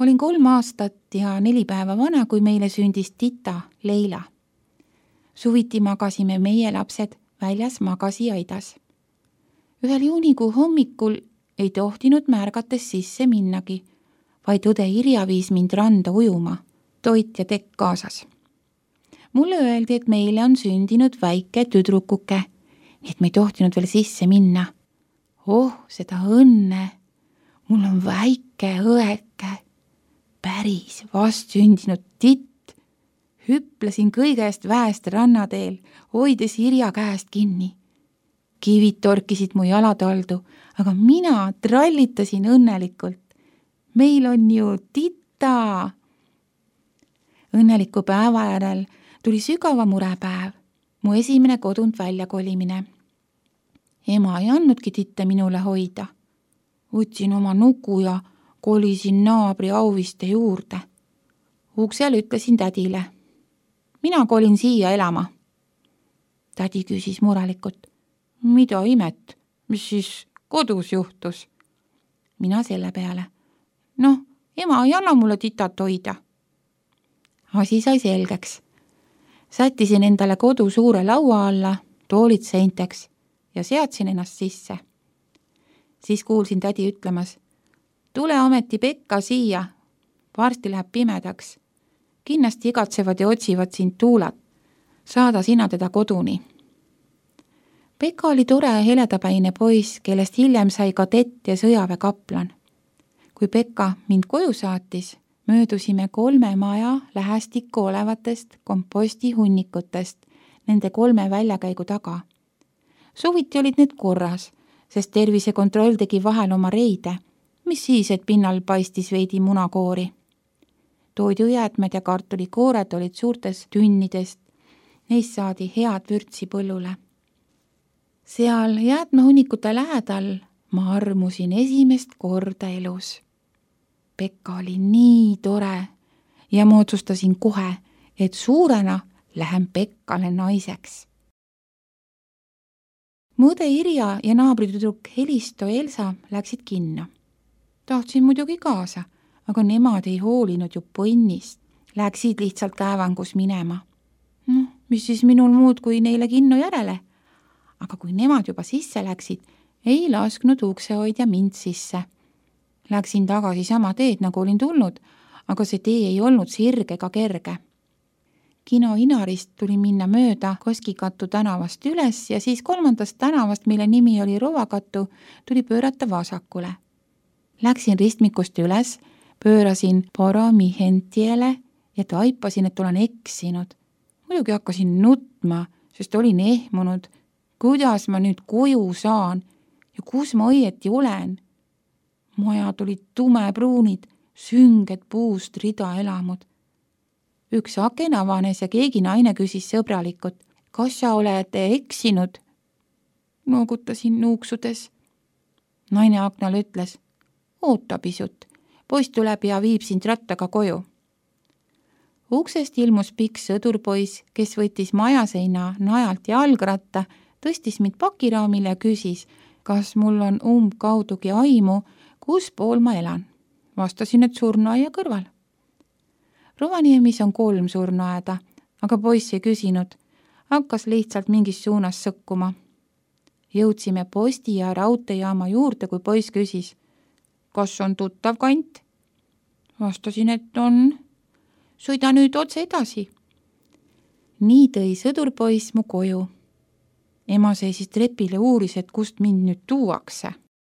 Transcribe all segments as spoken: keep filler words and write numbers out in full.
Olin kolm aastat ja neli päeva vana, kui meile sündis tita Leila. Suviti magasime meie lapsed väljas magasiaidas. Ühel juunikuu hommikul ei tohtinud märgates sisse minnagi, vaid õde Irja viis mind randa ujuma, toit ja tekk kaasas. Mulle öeldi, et meile on sündinud väike tüdrukuke, nii et me ei tohtinud veel sisse minna. Oh, seda õnne! Mul on väike õeke, päris vastsündinud titt. Hüplesin kõigest väest rannateel, hoides Irja käest kinni. Kivid torkisid mu jalataldu, aga mina trallitasin õnnelikult. Meil on ju tita! Õnneliku päeva järel tuli sügava murepäev, mu esimene kodunt väljakolimine. Ema ei andnudki titte minule hoida. Võtsin oma nuku ja kolisin naabri Auviste juurde. Uksel ütlesin tädile. Mina kolin siia elama. Tädi küsis murelikult. Mida imet? Mis siis kodus juhtus? Mina selle peale. Noh, ema ei anna mulle titat hoida. Asi sai selgeks. Sättisin endale kodu suure laua alla, toolid seinteks ja seadsin ennast sisse. Siis kuulsin tädi ütlemas, tule ometi Pekka siia, varsti läheb pimedaks. Kindlasti igatsevad ja otsivad sind tuulat. Saada sina teda koduni. Pekka oli tore heledapäine poiss, kellest hiljem sai kadett ja sõjaväekaplan. Kui Pekka mind koju saatis, möödusime kolme maja lähestikku olevatest kompostihunnikutest nende kolme väljakäigu taga. Suviti olid need korras, sest tervisekontroll tegi vahel oma reide, mis siis, et pinnal paistis veidi munakoori. Toidujäätmed ja kartulikoored olid suurtes tünnidest, neist saadi head vürtsi põllule. Seal jäätmehunnikute lähedal ma armusin esimest korda elus. Pekka oli nii tore ja ma otsustasin kohe, et suurena lähen Pekkale naiseks. Mu õde Irja ja naabritüdruk Helisto Elsa läksid kinno. Tahtsin muidugi kaasa, aga nemad ei hoolinud ju põnnist. Läksid lihtsalt käevangus minema. No, mis siis minul muud kui neile kinno järele? Aga kui nemad juba sisse läksid, ei lasknud uksehoidja mind sisse. Läksin tagasi sama teed, nagu olin tulnud, aga see tee ei olnud sirge ega kerge. Kino Inarist tuli minna mööda Koskikattu tänavast üles ja siis kolmandast tänavast, mille nimi oli Rovakattu, tuli pöörata vasakule. Läksin ristmikust üles, pöörasin Paramihentiele ja taipasin, et olen eksinud. Muidugi hakkasin nutma, sest olin ehmunud. Kuidas ma nüüd koju saan ja kus ma õieti olen? Majad olid tumepruunid, sünged puust ridaelamud. Üks aken avanes ja keegi naine küsis sõbralikult, kas sa oled eksinud? Noogutasin nuuksudes. Naine aknal ütles, oota pisut, poiss tuleb ja viib sind rattaga koju. Uksest ilmus pikk sõdurpoiss, kes võttis majaseina najalt jalgratta, tõstis mind pakiraamile ja küsis, kas mul on umbkaudugi aimu, kus pool ma elan. Vastasin, et surnuaia kõrval. Rovaniemis on kolm surnuaeda, aga poiss ei küsinud. Hakkas lihtsalt mingis suunas sõkkuma. Jõudsime posti ja raudteejaama juurde, kui poiss küsis, kas on tuttav kant? Vastasin, et on. Sõida nüüd otse edasi. Nii tõi sõdurpoiss mu koju. Ema seisis trepile uuris, et kust mind nüüd tuuakse.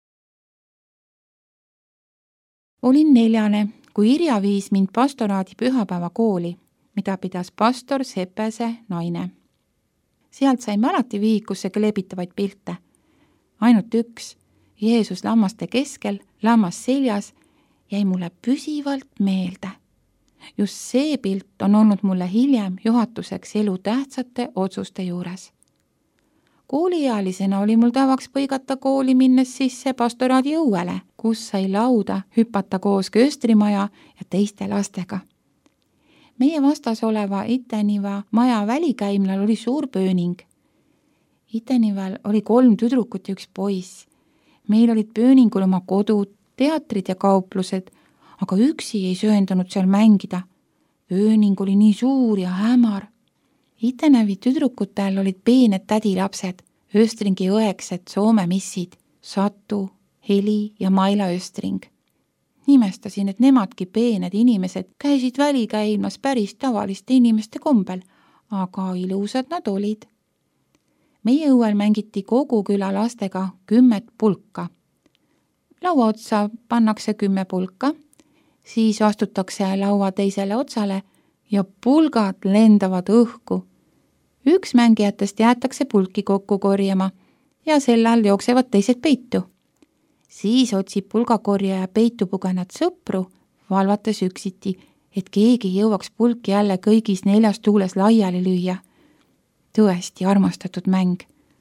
Olin neljane, kui Irja viis mind pastoraadi pühapäeva kooli, mida pidas pastor Sepese naine. Sealt saime alati vihikusse kleebitavaid pilte. Ainult üks, Jeesus lammaste keskel, lammas seljas, jäi mulle püsivalt meelde. Just see pilt on olnud mulle hiljem juhatuseks elu tähtsate otsuste juures. Kooliealisena oli mul tavaks põigata kooli minnes sisse pastoraadi õuele, kus sai lauda hüpata koos kööstrimaja ja teiste lastega. Meie vastas oleva Iteniva maja välikäimlal oli suur pööning. Itenival oli kolm tüdrukut ja üks poiss. Meil olid pööningul oma kodud, teatrid ja kauplused, aga üksi ei sööndanud seal mängida. Ööning oli nii suur ja hämar. Itenävi tüdrukutel olid peened tädilapsed, Östringi õeksed Soome missid, Satu, Heli ja Maila Östring. Nimestasin, et nemadki peened inimesed käisid välikäimas päris tavaliste inimeste kombel, aga ilusad nad olid. Meie õuel mängiti kogu küla lastega kümmet pulka. Laua otsa pannakse kümme pulka, siis astutakse laua teisele otsale ja pulgad lendavad õhku. Üks mängijatest jäetakse pulki kokku korjama ja sel ajal jooksevad teised peitu. Siis otsib pulgakorjaja peitu pugenad sõpru, valvates üksiti, et keegi jõuaks pulki jälle kõigis neljas tuules laiali lüüa. Tõesti armastatud mäng.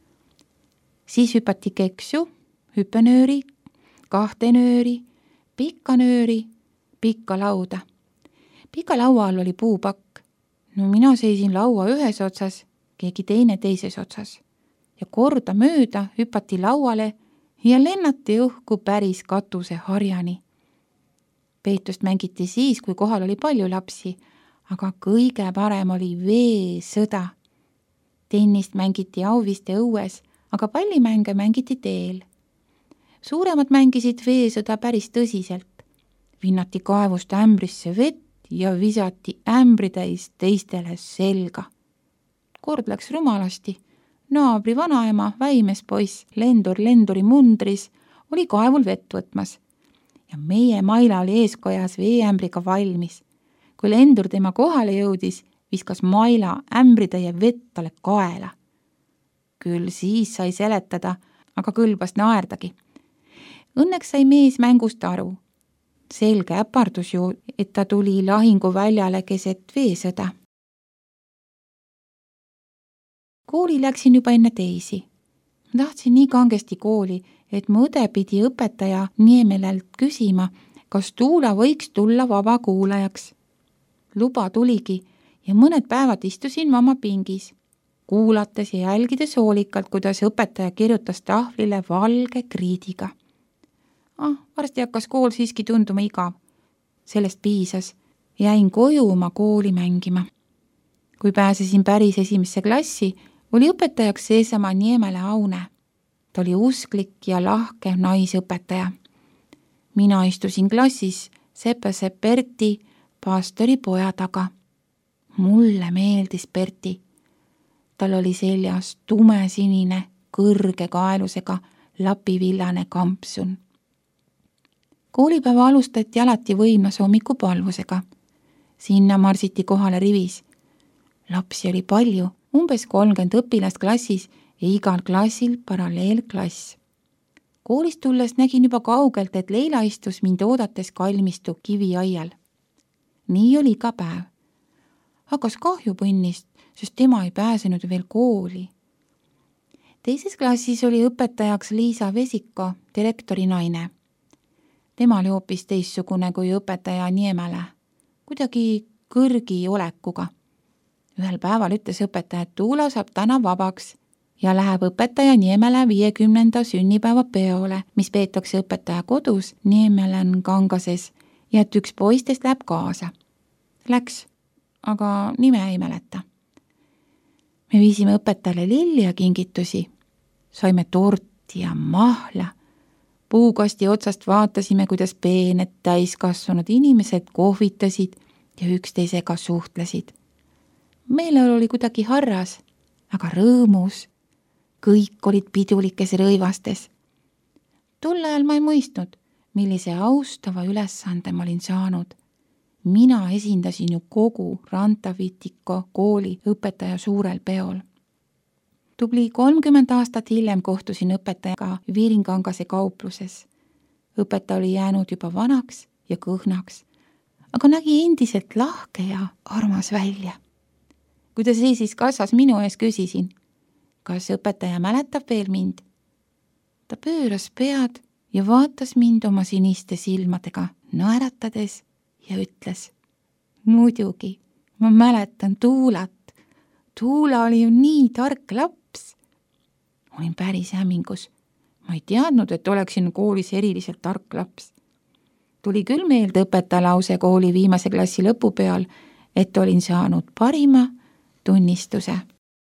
Siis hüpati keksu, hüpenööri, kahte nööri, pikka nööri, pikka lauda. Pika laua all oli puupakk. No mina seisin laua ühes otsas, keegi teine teises otsas. Ja korda mööda hüpati lauale ja lennati õhku päris katuse harjani. Peitust mängiti siis, kui kohal oli palju lapsi, aga kõige parem oli veesõda. Tennist mängiti Auviste õues, aga pallimänge mängiti teel. Suuremad mängisid veesõda päris tõsiselt. Vinnati kaevust ämbrisse vett ja visati ämbritäis teistele selga. Kord läks rumalasti. Naabri vanaema, väimes poiss, lendur lenduri mundris, oli kaevul vett võtmas. Ja meie Maila oli eeskojas veeämbriga valmis. Kui lendur tema kohale jõudis, viskas Maila ämbritäie vett talle kaela. Küll siis sai seletada, aga kõlbas naerdagi. Õnneks sai mees mängust aru. Selge äpardus ju, et ta tuli lahinguväljale keset veesõda. Kooli läksin juba enne teisi. Tahtsin nii kangesti kooli, et mu õde pidi õpetaja Niemelelt küsima, kas Tuula võiks tulla vaba kuulajaks. Luba tuligi ja mõned päevad istusin vama pingis, kuulates ja jälgides hoolikalt, kuidas õpetaja kirjutas tahvlile valge kriidiga. Ah, varsti hakkas kool siiski tunduma igav. Sellest piisas. Jäin koju oma kooli mängima. Kui pääsesin päris esimesse klassi, oli õpetajaks seesama Niemele Aune. Ta oli usklik ja lahke naisõpetaja. Mina istusin klassis Sepese Berti, pastori poja taga. Mulle meeldis Berti. Tal oli seljas tumesinine, kõrge kaelusega, lapivillane kampsun. Koolipäeva alustati alati võimas hommikupalvusega. Sinna marsiti kohale rivis. Lapsi oli palju, umbes kolmkümmend õpilast klassis ja igal klassil paralleelklass. Koolist tulles nägin juba kaugelt, et Leila istus mind oodates kalmistu kiviaial. Nii oli iga päev. Hakkas kahju põnnist, sest tema ei pääsenud veel kooli. Teises klassis oli õpetajaks Liisa Vesiko, direktori naine. Tema oli hoopis teissugune kui õpetaja Niemele, kuidagi kõrgi olekuga. Ühel päeval ütles õpetaja, et Tuula saab täna vabaks ja läheb õpetaja Niemele viiekümnenda sünnipäeva peole, mis peetakse õpetaja kodus Niemelen Kangases ja et üks poistest läheb kaasa. Läks, aga nime ei mäleta. Me viisime õpetajale lilli ja kingitusi. Saime torti ja mahla. Puukasti otsast vaatasime, kuidas peened täiskasvanud inimesed kohvitasid ja üksteisega suhtlesid. Meelel oli kuidagi harras, aga rõõmus. Kõik olid pidulikes rõivastes. Tol ajal ma ei mõistnud, millise austava ülesande ma olin saanud. Mina esindasin ju kogu Rantavitiko kooli õpetaja suurel peol. Tubli kolmkümmend aastat hiljem kohtusin õpetajaga Viirinkangase kaupluses. Õpetaja oli jäänud juba vanaks ja kõhnaks, aga nägi endiselt lahke ja armas välja. Kui ta seisis kassas minu ees, küsisin, kas õpetaja mäletab veel mind? Ta pööras pead ja vaatas mind oma siniste silmadega, naeratades ja ütles, muidugi, ma mäletan Tuulat. Tuula oli ju nii tark laps. Olin päris hämmingus. Ma ei teadnud, et oleksin koolis eriliselt tark laps. Tuli küll meelde õpetaja lause kooli viimase klassi lõpu peal, et olin saanud parima tunnistuse.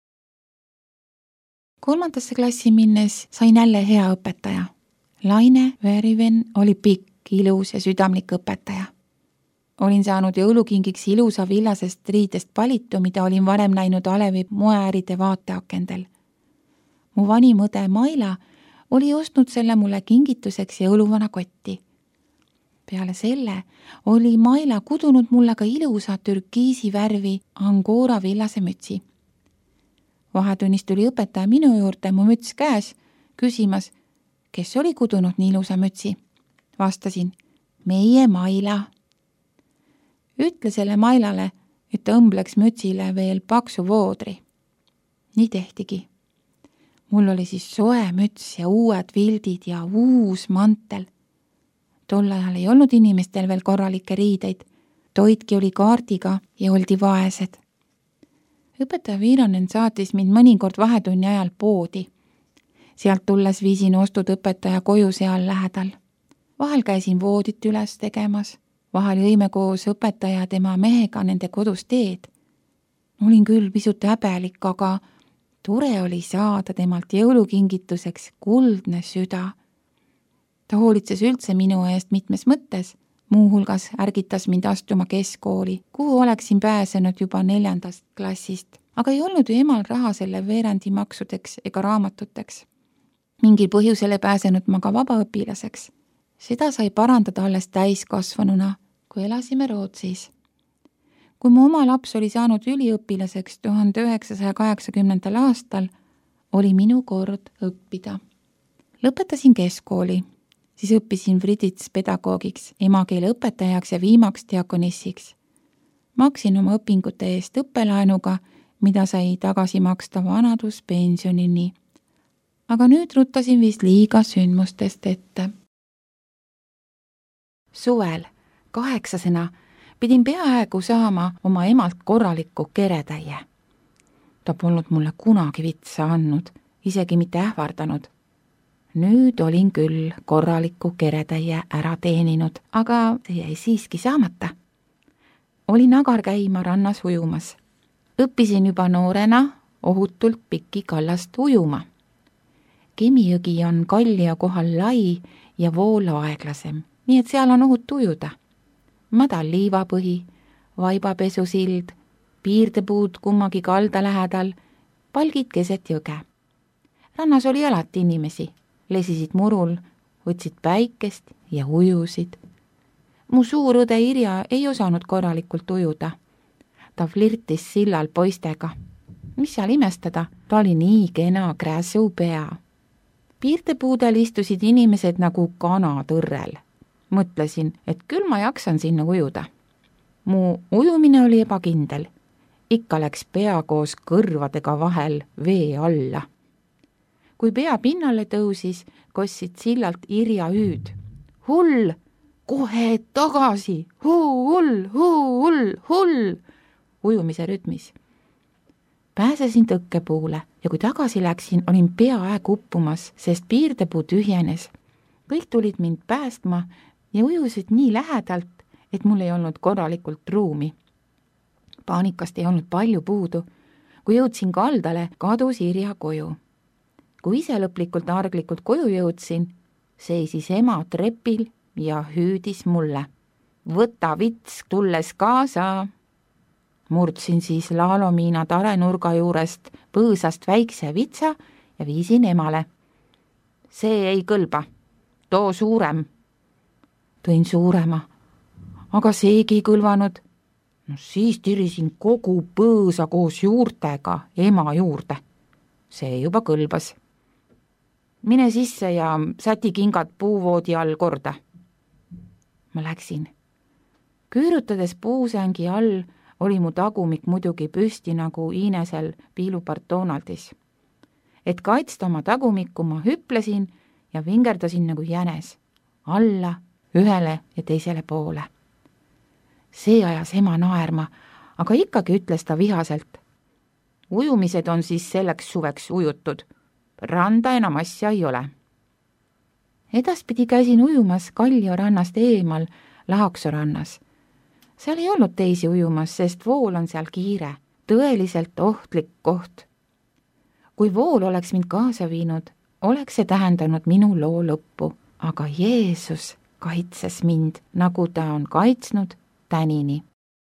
Kolmandasse klassi minnes sain jälle hea õpetaja. Laine Veriven oli pikk, ilus ja südamlik õpetaja. Olin saanud jõulukingiks ilusa villasest riidest palitu, mida olin varem näinud Alevi moeäride vaateakendel. Mu vanim õde Maila oli ostnud selle mulle kingituseks jõuluvana kotti. Peale selle oli Maila kudunud mulle ka ilusa türkiisi värvi Angora villase mütsi. Vahetunnis tuli õpetaja minu juurde mu müts käes, küsimas, kes oli kudunud nii ilusa mütsi. Vastasin, meie Maila. Ütle selle Mailale, et ta õmbleks mütsile veel paksu voodri. Nii tehtigi. Mul oli siis soe müts ja uued vildid ja uus mantel. Tol ajal ei olnud inimestel veel korralikke riideid. Toitki oli kaardiga ja oldi vaesed. Õpetaja Viiranen saatis mind mõnikord vahetunni ajal poodi. Sealt tulles viisin ostud õpetaja koju seal lähedal. Vahel käisin voodit üles tegemas. Vahel jõime koos õpetaja ja tema mehega nende kodus teed. Olin küll pisut häbelik, aga tore oli saada temalt jõulukingituseks kuldne süda. Ta hoolitses üldse minu eest mitmes mõttes, muu hulgas ärgitas mind astuma keskkooli, kuhu oleksin pääsenud juba neljandast klassist, aga ei olnud ju emal raha selle veerandi maksudeks ega raamatuteks. Mingil põhjusel ei pääsenud ma ka vabaõpilaseks. Seda sai parandada alles täiskasvanuna, kui elasime Rootsis. Kui mu oma laps oli saanud üliõpilaseks tuhande üheksasaja kaheksakümnendal aastal, oli minu kord õppida. Lõpetasin keskkooli, siis õppisin Vridits pedagoogiks, emakeele õpetajaks ja viimaks diakonissiks. Maksin oma õpingute eest õppelaenuga, mida sai tagasi maksta vanaduspensionini. Aga nüüd ruttasin vist liiga sündmustest ette. Suvel, kaheksasena, pidin peaaegu saama oma emalt korralikku keretäie. Ta polnud mulle kunagi vitsa andnud, isegi mitte ähvardanud. Nüüd olin küll korraliku keretäie ära teeninud, aga see jäi siiski saamata. Olin agar käima rannas ujumas. Õppisin juba noorena ohutult pikki kallast ujuma. Kemijõgi on Kallio kohal lai ja vool aeglasem, nii et seal on ohut ujuda. Madal liivapõhi, vaibapesusild, piirdepuud kummagi kalda lähedal, palgid keset jõge. Rannas oli alati inimesi, lesisid murul, võtsid päikest ja ujusid. Mu suur õde Irja ei osanud korralikult ujuda. Ta flirtis sillal poistega. Mis seal imestada, ta oli nii kena kräsu pea. Piirdepuudel istusid inimesed nagu kana tõrrel. Mõtlesin, et küll ma jaksan sinna ujuda. Mu ujumine oli ebakindel. Ikka läks pea koos kõrvadega vahel vee alla. Kui pea pinnale tõusis, kossid sillalt Irja hüüd. Hull! Kohe tagasi! Hull! Hull! Hull! Ujumise rütmis. Pääsesin tõkkepuule ja kui tagasi läksin, olin peaaegu uppumas, sest piirdepuu tühjenes. Kõik tulid mind päästma ja ujusid nii lähedalt, et mul ei olnud korralikult ruumi. Paanikast ei olnud palju puudu. Kui jõudsin kaldale, kadus Irja koju. Kui ise lõplikult arglikult koju jõudsin, seisis ema trepil ja hüüdis mulle. Võta vits tulles kaasa! Murdsin siis Laalomiina tarenurga juurest põõsast väikse vitsa ja viisin emale. See ei kõlba. Too suurem. Tõin suurema, aga seegi ei kõlvanud. No siis tirisin kogu põõsa koos juurtega ema juurde. See juba kõlbas. Mine sisse ja säti kingad puuvoodi all korda. Ma läksin. Küürutades puusängi all oli mu tagumik muidugi püsti nagu Iinesel piilupart Donaldis. Et kaitsta oma tagumikku ma hüplesin ja vingerdasin nagu jänes, alla, ühele ja teisele poole. See ajas ema naerma, aga ikkagi ütles ta vihaselt. Ujumised on siis selleks suveks ujutud. Randa enam asja ei ole. Edaspidi käisin ujumas Kallio rannast eemal, Laakso rannas. Seal ei olnud teisi ujumas, sest vool on seal kiire, tõeliselt ohtlik koht. Kui vool oleks mind kaasa viinud, oleks see tähendanud minu loo lõppu, aga Jeesus kaitses mind, nagu ta on kaitsnud tänini.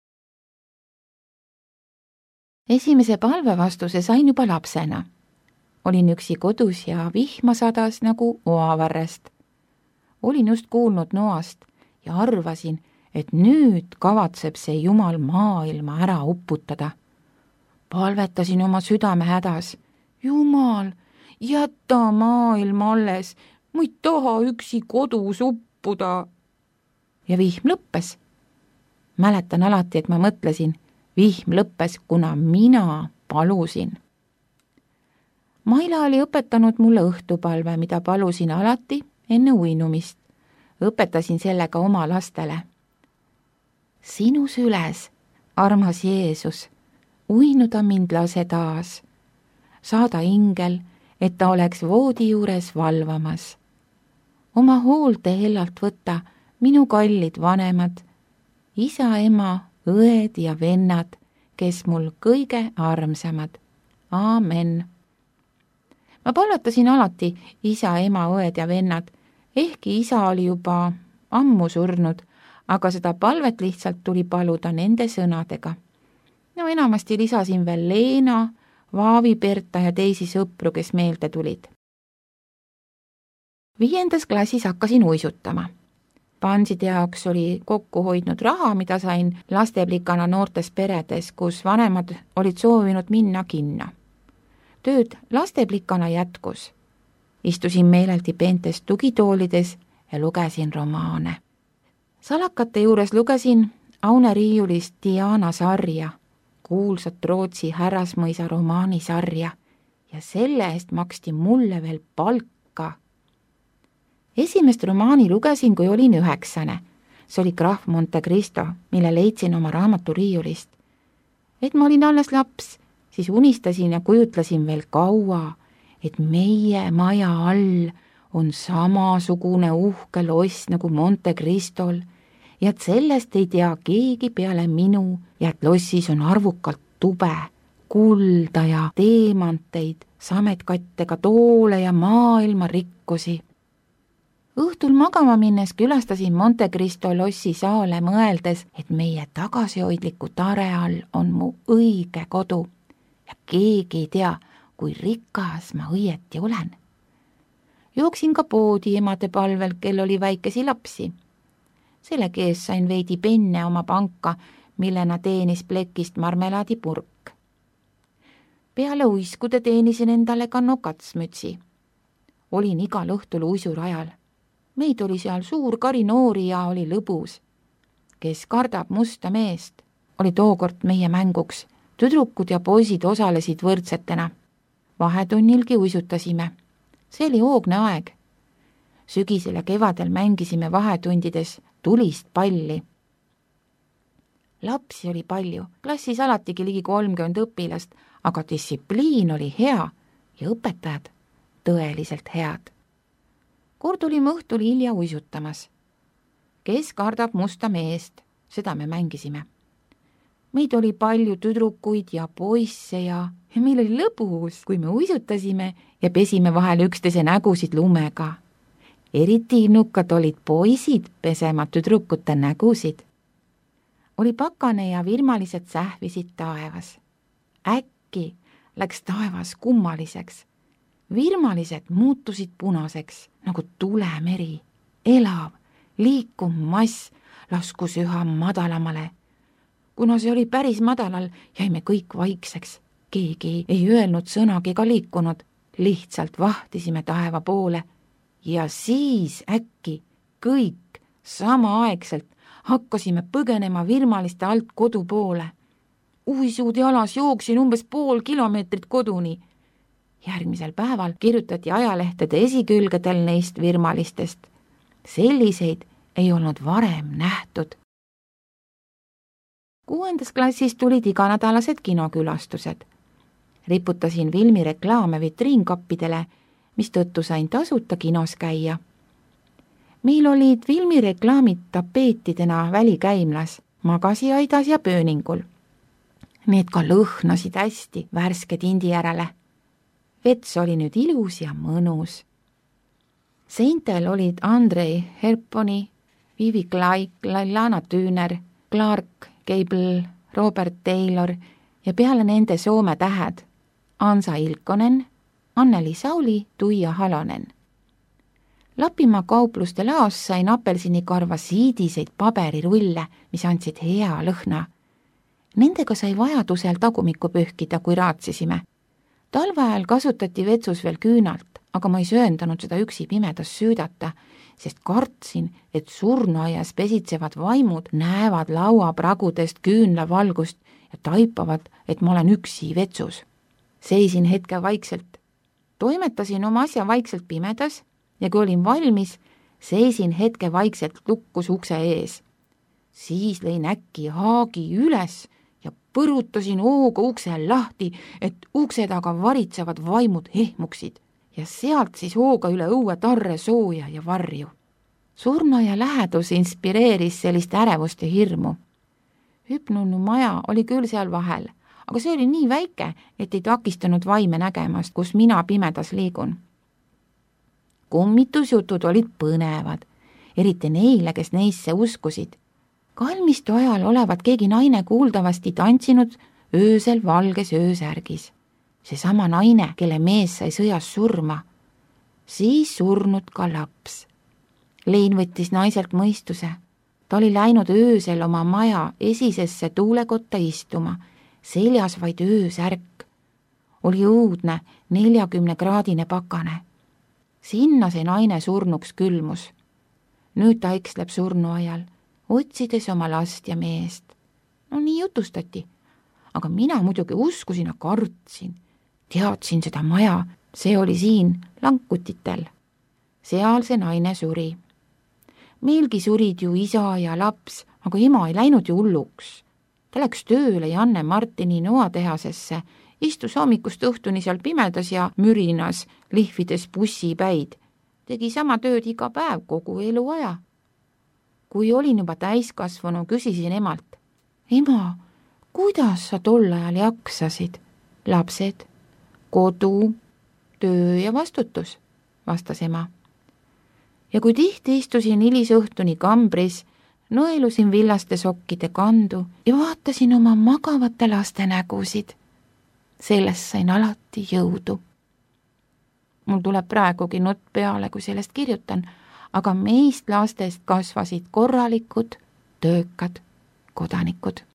Esimese palvevastuse sain juba lapsena. Olin üksi kodus ja vihma sadas nagu oavarrest. Olin just kuulnud noast ja arvasin, et nüüd kavatseb see Jumal maailma ära uputada. Palvetasin oma südame hädas. Jumal, jäta maailm alles, ma ei taha üksi kodus uppuda. Ja vihm lõppes. Mäletan alati, et ma mõtlesin, vihm lõppes, kuna mina palusin. Maila oli õpetanud mulle õhtupalve, mida palusin alati enne uinumist. Õpetasin sellega oma lastele. Sinu süles, armas Jeesus, uinuda mind lase taas. Saada ingel, et ta oleks voodi juures valvamas. Oma hoolde hellalt võtta minu kallid vanemad, isa, ema, õed ja vennad, kes mul kõige armsamad. Aamen. Ma palvetasin alati isa, ema, õed ja vennad, ehkki isa oli juba ammu surnud, aga seda palvet lihtsalt tuli paluda nende sõnadega. No enamasti lisasin veel Leena, Vaavi, Berta ja teisi sõpru, kes meelde tulid. Viiendas klassis hakkasin uisutama. Panside jaoks oli kokku hoidnud raha, mida sain lasteplikana noortes peredes, kus vanemad olid soovinud minna kinna. Tööd lasteplikana jätkus. Istusin meeleldi peentes tugitoolides ja lugesin romaane. Salakate juures lugesin Aune Riiulist Diana sarja, kuulsat Rootsi härrasmõisa romaanisarja ja selle eest maksti mulle veel palka. Esimest romaani lugesin, kui olin üheksane. See oli Graf Monte Cristo, mille leidsin oma raamatu riiulist. Et ma olin alles laps, siis unistasin ja kujutlesin veel kaua, et meie maja all on samasugune uhke loss nagu Monte Cristol ja et sellest ei tea keegi peale minu ja et lossis on arvukalt tube, kulda ja teemanteid, sametkattega toole ja maailma rikkusi. Õhtul magama minnes külastasin Monte Cristo lossi saale mõeldes, et meie tagasihoidliku tare all on mu õige kodu ja keegi ei tea, kui rikas ma õieti olen. Jooksin ka poodi emade palvel, kel oli väikesi lapsi. Selle kees sain veidi penne oma panka, millena teenis plekist marmelaadipurk. Peale uiskude teenisin endale ka nokatsmütsi. Olin igal õhtul uisurajal. Meid oli seal suur kari noori ja oli lõbus. Kes kardab musta meest, oli tookord meie mänguks. Tüdrukud ja poisid osalesid võrdsetena. Vahetunnilgi uisutasime. See oli hoogne aeg. Sügisel ja kevadel mängisime vahetundides tulist palli. Lapsi oli palju, klassis alatigi ligi kolmkümmend õpilast, aga distsipliin oli hea ja õpetajad tõeliselt head. Kord olime õhtul hilja uisutamas. Kes kardab musta meest, seda me mängisime. Meid oli palju tüdrukuid ja poisse ja, ja meil oli lõbus, kui me uisutasime ja pesime vahel üksteise nägusid lumega. Eriti innukad olid poisid pesema tüdrukute nägusid. Oli pakane ja virmalised sähvisid taevas. Äkki läks taevas kummaliseks. Virmalised muutusid punaseks, nagu tulemeri. Elav, liikuv mass laskus üha madalamale. Kuna see oli päris madalal, jäime kõik vaikseks. Keegi ei öelnud sõnagi ega liikunud. Lihtsalt vahtisime taeva poole. Ja siis äkki kõik samaaegselt hakkasime põgenema virmaliste alt kodu poole. Uisud jalas jooksin umbes pool kilomeetrit koduni. Järgmisel päeval kirjutati ajalehtede esikülgedel neist virmalistest. Selliseid ei olnud varem nähtud. Kuuendas klassis tulid iganädalased kinokülastused. Riputasin filmireklaame vitriinkappidele, mis tõttu sain tasuta kinos käia. meil olid filmireklaamid tapeetidena välikäimlas, magasiaidas ja pööningul. Need ka lõhnasid hästi värske tindi järele. Vets oli nüüd ilus ja mõnus. Seintel olid Andrei Herponi, Vivi Klaik, Lailana Tüüner, Clark Gable, Robert Taylor ja peale nende Soome tähed Ansa Ilkonen, Anneli Sauli, Tuija Halonen. Lapimaa kaupluste laos sain apelsinikarva siidiseid paberirulle, mis andsid hea lõhna. Nendega sai vajadusel tagumikku pühkida, kui raatsisime. Talve ajal kasutati vetsus veel küünalt, aga ma ei sööndanud seda üksi pimedas süüdata, sest kartsin, et surnuaias pesitsevad vaimud näevad lauapragudest küünlavalgust ja taipavad, et ma olen üksi vetsus. Seisin hetke vaikselt. Toimetasin oma asja vaikselt pimedas ja kui olin valmis, seisin hetke vaikselt lukkus ukse ees. Siis lõin äkki haagi üles ja põrutasin hooga ukse lahti, et ukse taga varitsevad vaimud ehmuksid ja sealt siis hooga üle õue tarre sooja ja varju. Surnuaia lähedus inspireeris sellist ärevust ja hirmu. Hüpnunu maja oli küll seal vahel, aga see oli nii väike, et ei takistanud vaime nägemast, kus mina pimedas liigun. Kummitusjutud olid põnevad, eriti neile, kes neisse uskusid. Kalmistu ajal olevat keegi naine kuuldavasti tantsinud öösel valges öösärgis. Seesama naine, kelle mees sai sõjas surma. Siis surnud ka laps. Lein võttis naiselt mõistuse. Ta oli läinud öösel oma maja esisesse tuulekotta istuma, seljas vaid öösärk. Oli õudne neljakümne kraadine pakane. Sinna see naine surnuks külmus. Nüüd ta eksleb surnuaial, otsides oma last ja meest. No nii jutustati, aga mina muidugi uskusin ja kartsin. Teadsin seda maja, see oli siin Lankutitel. Seal see naine suri. Meilgi surid ju isa ja laps, aga ema ei läinud ju hulluks. Ta läks tööle Janne Martini noatehasesse, istus hommikust õhtuni seal pimedas ja mürinas, lihvides bussipäid. Tegi sama tööd iga päev kogu eluaja. Kui olin juba täiskasvanu, küsisin emalt. Ema, kuidas sa tol ajal jaksasid? Lapsed, kodu, töö ja vastutus, vastas ema. Ja kui tihti istusin hilisõhtuni kambris, nõelusin villaste sokkide kandu ja vaatasin oma magavate laste nägusid. Sellest sain alati jõudu. Mul tuleb praegugi nutt peale, kui sellest kirjutan, aga meist lastest kasvasid korralikud, töökad kodanikud.